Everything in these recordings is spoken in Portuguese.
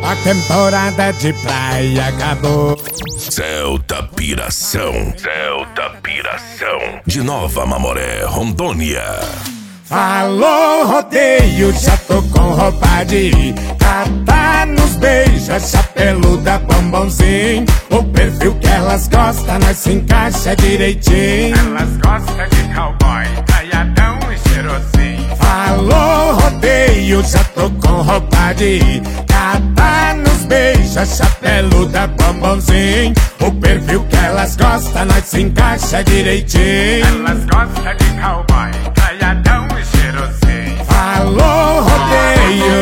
A temporada de praia acabou. Celta Piração, Celta Piração, de Nova Mamoré, Rondônia. Falou rodeio, já tô com roupa de ir. Catar nos beija, chapeluda, bombonzinho. O perfil que elas gostam, nós se encaixa direitinho. Elas gostam de cowboy, caiadão e cheirosinho. Falou rodeio, já tô com roupa de ir. Catar nos beija, chapeluda, bombonzinho. O perfil que elas gostam, nós se encaixa direitinho. Elas gostam de cowboy, caiadão e cheirosinho. Falou rodeio.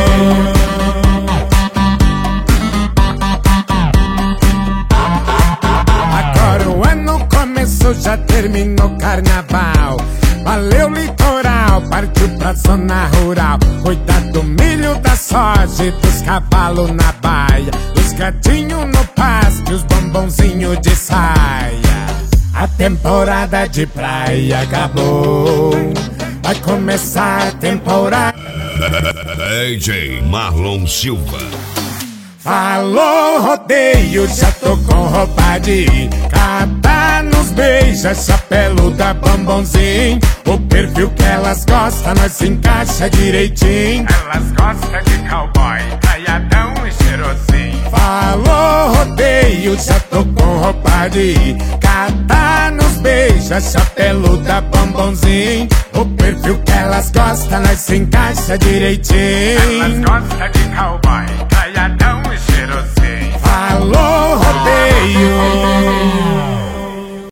Agora o ano começou, já terminou o carnaval. Valeu litoral, partiu pra zona rural. Cuidar do milho, da soja e dos cavalos na baia. Os gatinhos no pasto e os bombonzinhos de saia. A temporada de praia acabou. Vai começar a temporada. DJ Marlon Silva. Falou rodeio, já tô com roupa de ir. Catar nos beija, chapeluda, bombonzinho. O perfil que elas gostam, nós se encaixa direitinho. Elas gostam de cowboy, caiadão e cheirosinho. Falou rodeio, já tô com roupa de ir. Catar nos beija, chapeluda, bombonzinho. O perfil que elas gostam, nós se encaixa direitinho. Elas gostam de cowboy, caiadão e cheirosinho. Falou rodeio.